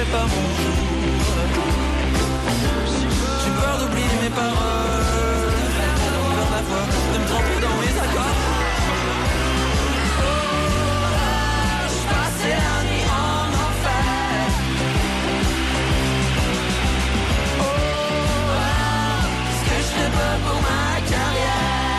fais pas mon jour. J'ai peur d'oublier mes paroles, de faire perdre ma voix, de me tromper dans mes accords. Je passais la nuit en enfer. Qu'est-ce que je fais pas pour ma carrière?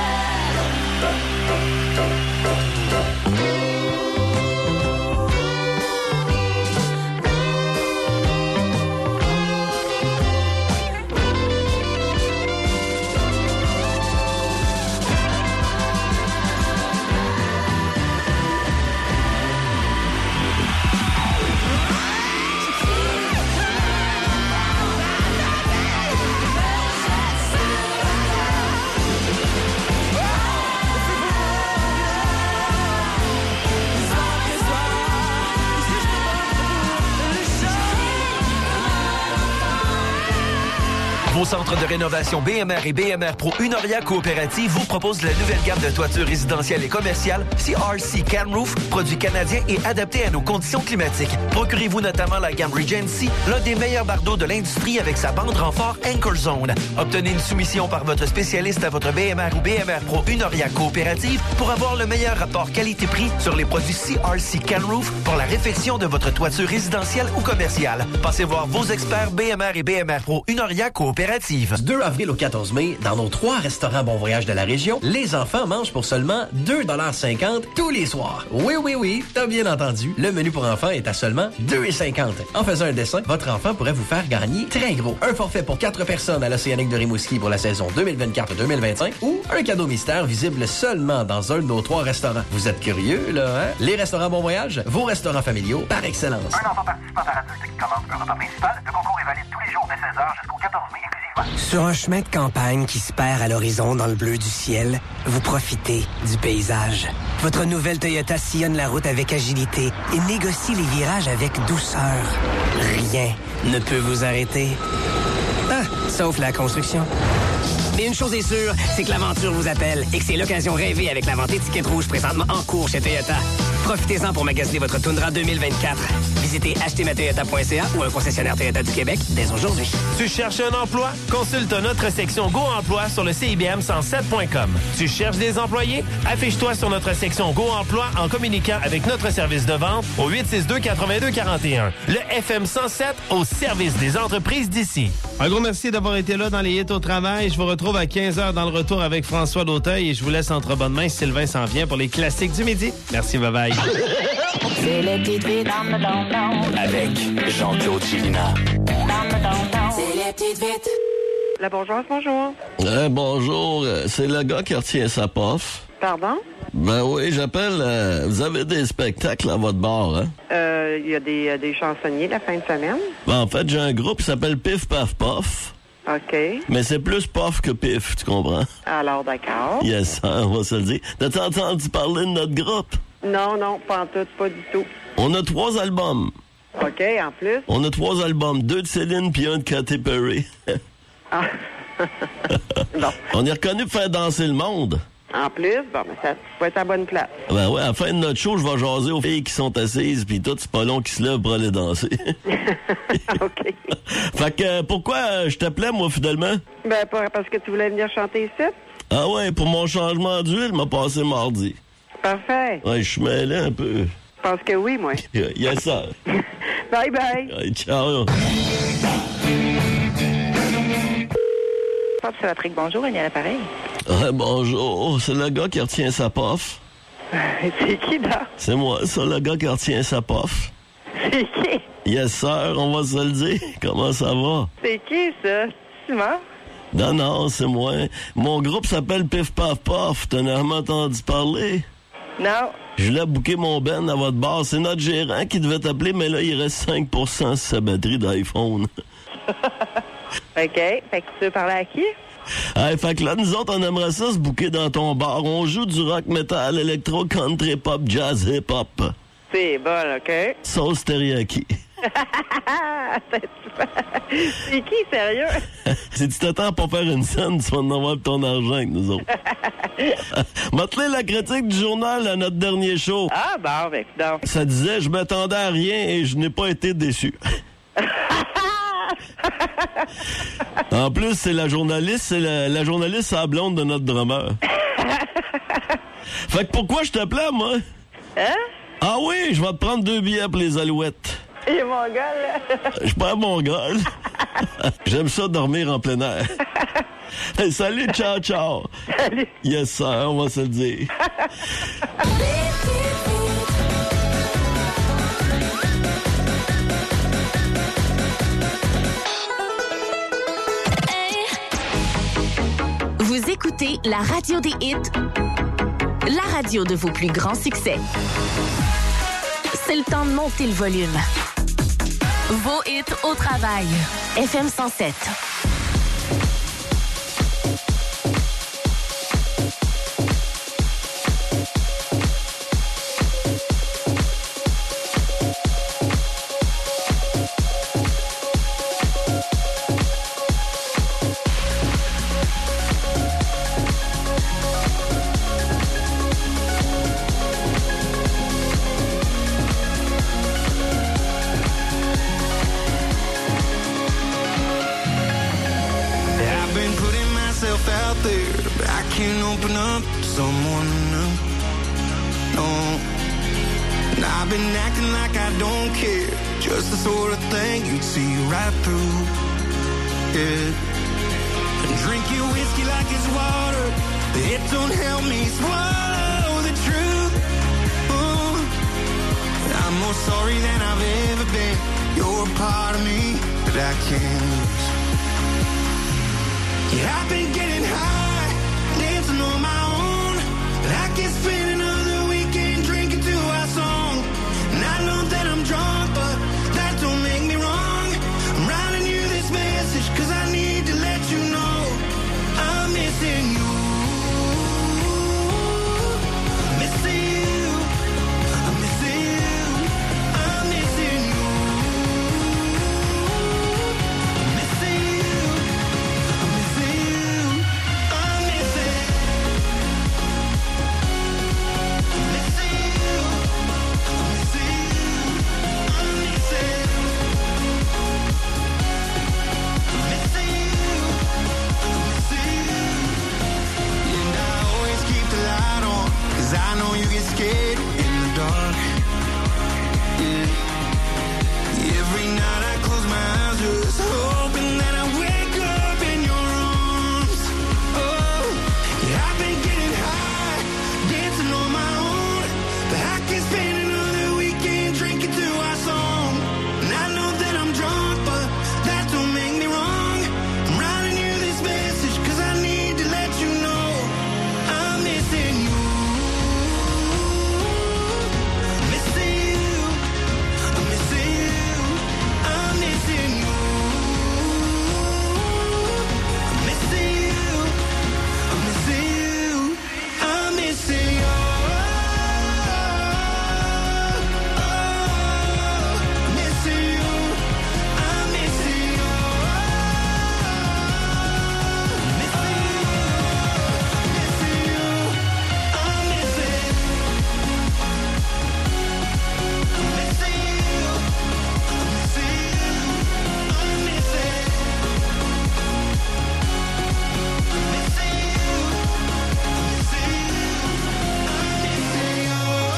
Vos centres de rénovation BMR et BMR Pro Unoria Coopérative vous proposent la nouvelle gamme de toitures résidentielles et commerciales CRC Can Roof, produit canadien et adapté à nos conditions climatiques. Procurez-vous notamment la gamme Regency, l'un des meilleurs bardeaux de l'industrie avec sa bande renfort Anchor Zone. Obtenez une soumission par votre spécialiste à votre BMR ou BMR Pro Unoria Coopérative pour avoir le meilleur rapport qualité-prix sur les produits CRC Can Roof pour la réfection de votre toiture résidentielle ou commerciale. Passez voir vos experts BMR et BMR Pro Unoria Coopérative. Du 2 avril au 14 mai, dans nos 3 restaurants Bon Voyage de la région, les enfants mangent pour seulement 2,50$ tous les soirs. Oui, t'as bien entendu. Le menu pour enfants est à seulement 2,50$. En faisant un dessin, votre enfant pourrait vous faire gagner très gros. Un forfait pour 4 personnes à l'Océanique de Rimouski pour la saison 2024-2025 ou un cadeau mystère visible seulement dans un de nos 3 restaurants. Vous êtes curieux, là, hein? Les restaurants Bon Voyage, vos restaurants familiaux par excellence. Un enfant participant par adulte qui commande un repas principal, le concours est valide tous les jours dès 16h jusqu'au 14 mai. Sur un chemin de campagne qui se perd à l'horizon dans le bleu du ciel, vous profitez du paysage. Votre nouvelle Toyota sillonne la route avec agilité et négocie les virages avec douceur. Rien ne peut vous arrêter. Sauf la construction. Mais une chose est sûre, c'est que l'aventure vous appelle et que c'est l'occasion rêvée avec la vente étiquette rouge présentement en cours chez Toyota. Profitez-en pour magasiner votre Tundra 2024. Visitez achetezmatoyota.ca ou un concessionnaire Toyota du Québec dès aujourd'hui. Tu cherches un emploi? Consulte notre section Go Emploi sur le CIBM107.com. Tu cherches des employés? Affiche-toi sur notre section Go Emploi en communiquant avec notre service de vente au 862-8241. Le FM 107 au service des entreprises d'ici. Un gros merci d'avoir été là dans les hits au travail. Je vous retrouve à 15h dans le retour avec François D'Auteuil et je vous laisse entre bonnes mains. Sylvain s'en vient pour les classiques du midi. Merci, bye-bye. C'est les petites vites dans le don-don. Avec Jean-Claude Chilina. C'est les petites vites. La bourgeoise, bonjour. Bonjour, c'est le gars qui retient sa pof. Pardon? Ben oui, j'appelle, vous avez des spectacles à votre bar, hein? Il y a des chansonniers la fin de semaine. Ben, en fait, j'ai un groupe qui s'appelle Pif Paf Pof. OK. Mais c'est plus pof que pif, tu comprends? Alors, d'accord. Yes, on va se le dire. T'as entendu parler de notre groupe? Non, pas en tout, pas du tout. On a 3 albums. OK, en plus? On a 3 albums, 2 de Céline puis 1 de Katy Perry. Ah. Bon. On est reconnu pour faire danser le monde. En plus, bon, mais ça va être à bonne place. Ben ouais, à la fin de notre show, je vais jaser aux filles qui sont assises, puis tout, c'est pas long qu'ils se lèvent pour aller danser. OK. Fait que, pourquoi je t'appelais, moi, finalement? Ben, parce que tu voulais venir chanter ici? Ah ouais, pour mon changement d'huile, m'a passé mardi. Parfait. Ouais, je suis mêlé un peu. Je pense que oui, moi. Yes, sir. Bye-bye. Ouais, ciao. C'est Patrick, bonjour, il y a l'appareil. Ouais, bonjour, c'est le gars qui retient sa pof. C'est qui, là? C'est moi, ça, le gars qui retient sa pof. C'est qui? Yes, sir, on va se le dire. Comment ça va? C'est qui, ça? Simon? Non, c'est moi. Mon groupe s'appelle Pif Paf Pof. T'en as jamais entendu parler? Non. Je voulais booker mon Ben à votre bar. C'est notre gérant qui devait t'appeler, mais là, il reste 5% sur sa batterie d'iPhone. OK. Fait que tu veux parler à qui? Hey, fait que là, nous autres, on aimerait ça se booker dans ton bar. On joue du rock, metal, électro, country, pop, jazz, hip-hop. C'est bon, OK. Sauce teriyaki. C'est qui, sérieux? Si tu t'attends pas faire une scène, tu vas en avoir pour ton argent avec nous autres. M'atteler la critique du journal à notre dernier show. Ah, bon, donc. Ça disait, je m'attendais à rien et je n'ai pas été déçu. En plus, c'est la journaliste, c'est la journaliste, c'est la blonde de notre drummer. Fait que pourquoi je t'appelais, moi? Hein? Ah oui, je vais te prendre 2 billets pour les Alouettes. Il est mon gars, là. Je suis pas mongol. J'aime ça dormir en plein air. Hey, salut, ciao, ciao. Salut. Yes, sir, on va se le dire. Vous écoutez la radio des hits, la radio de vos plus grands succès. C'est le temps de monter le volume. Vos hits au travail. FM 107. Open up to someone new. No, and I've been acting like I don't care. Just the sort of thing you'd see right through. Yeah, and drink your whiskey like it's water. It don't help me swallow the truth. I'm more sorry than I've ever been. You're a part of me that I can't lose. Yeah, I've been getting high, dancing on my own. I can spend another weekend drinking to our song. And I know that I'm drunk, but that don't make me wrong. I'm writing you this message, cause I need to let you know I'm missing you. I'm missing you. I'm missing you. I'm missing you. I'm missing you. I'm missing you. I'm missing. I'm missing you. I'm missing you. I'm missing. I'm missing you. I'm missing you. And I always keep the light on, cause I know you get scared in the dark. Yeah. Every night I close my eyes, just hoping that I wake up in your arms. Oh, yeah, I've been getting high, dancing on my own, but I can spend another weekend drinking to our song. And I know that I'm drunk, but that don't make me wrong. I'm writing you this message, cause I need to let you know I'm missing you. I'm missing you. I'm missing you. I'm missing you. I'm missing you. I'm missing you. I'm missing you. I'm missing you. I'm missing you. I'm missing you. I'm missing. I'm missing you. I'm missing you. I'm missing. I'm missing you. I'm missing you.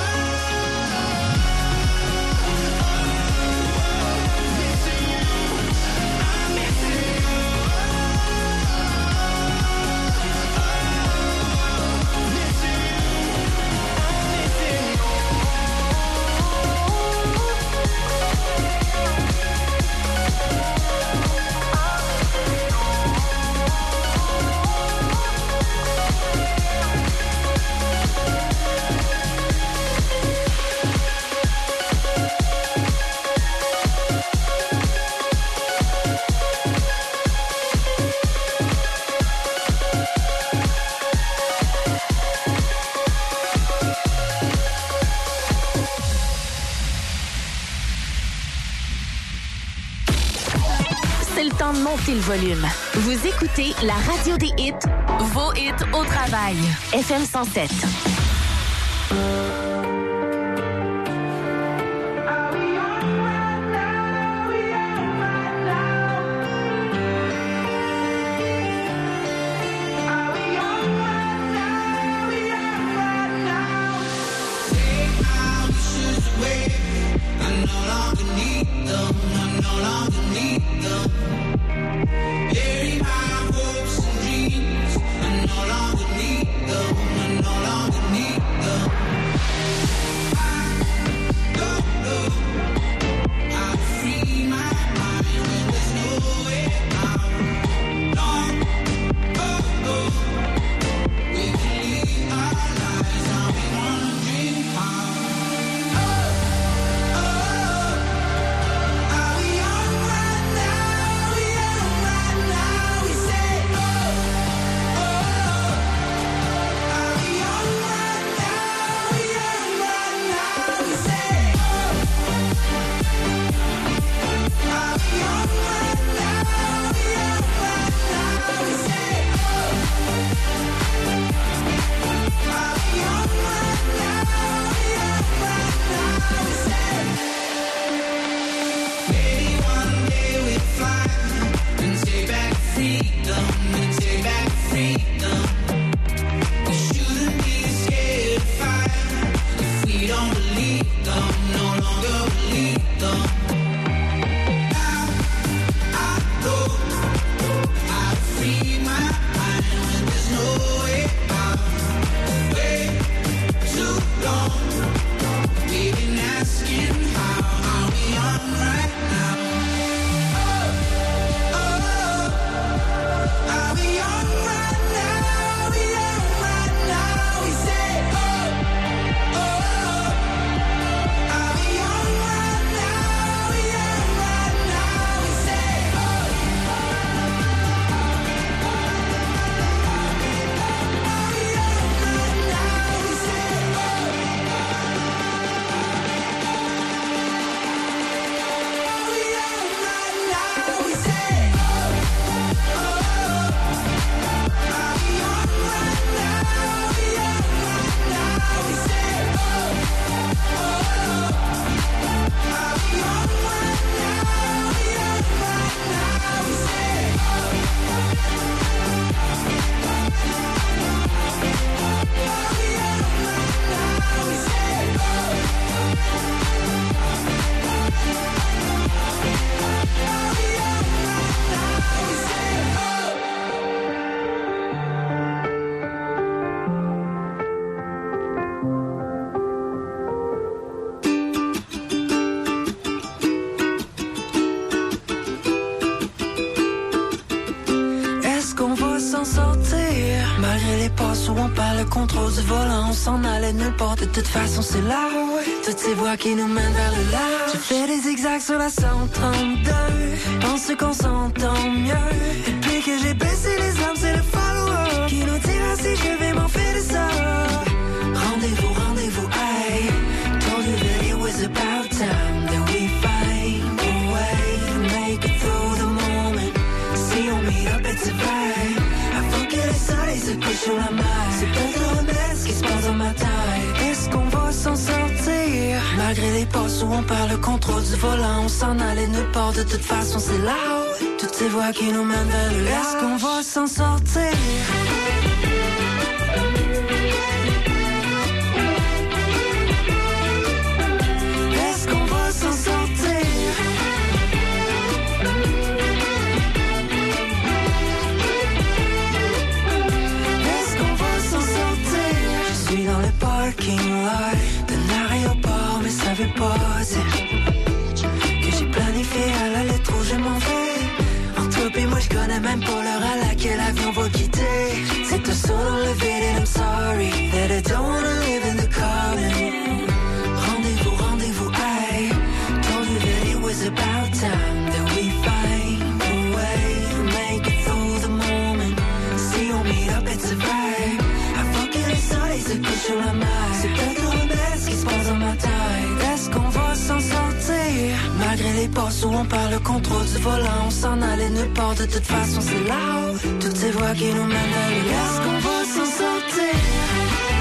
C'est le temps de monter le volume. Vous écoutez la radio des hits, vos hits au travail. FM 107. Contrôle du volant, on s'en allait nulle part. De toute façon, c'est là, toutes ces voies qui nous mènent vers le large. Je fais des zigzags sur la 132. Pense qu'on s'entend mieux. Depuis que j'ai baissé les armes, c'est le follow-up qui nous dira si je vais m'en faire de ça. Rendez-vous, rendez-vous, hey. Told you that it was about time that we find a way to make it through the moment. Si on meet up, it's a vibe. Avant que les soleils se couchent sur la mer. C'est peut-être le remède, ce qui se passe dans ma taille. Est-ce qu'on va s'en sortir? Malgré les passes où on perd le contrôle du volant, on s'en allait nulle part. De toute façon, c'est là. Toutes ces voies qui nous mènent vers le large. Est-ce qu'on va s'en sortir? Est-ce qu'on va s'en sortir? Dans le parking lot d'un aéroport, mais ça veut pas dire que j'ai planifié à la lettre où je m'en vais. Entre toi et moi, je connais même pas l'heure à laquelle l'avion va quitter. C'est un saut dans le vide and I'm sorry that I don't wanna live in the common. Rendez-vous, rendez-vous, hey. Told you that it was about time that we find a way to make it through the moment. Si on meet up, it's a vibe. Le soleil se couche sur la mer. C'est peut-être le remède, ce qui se passe dans ma taille. Est-ce qu'on va s'en sortir? Malgré les passes où on perd le contrôle du volant, on s'en allait nulle part. De toute façon, c'est là. Toutes ces voies qui nous mènent à l'heure. Est-ce qu'on va s'en sortir?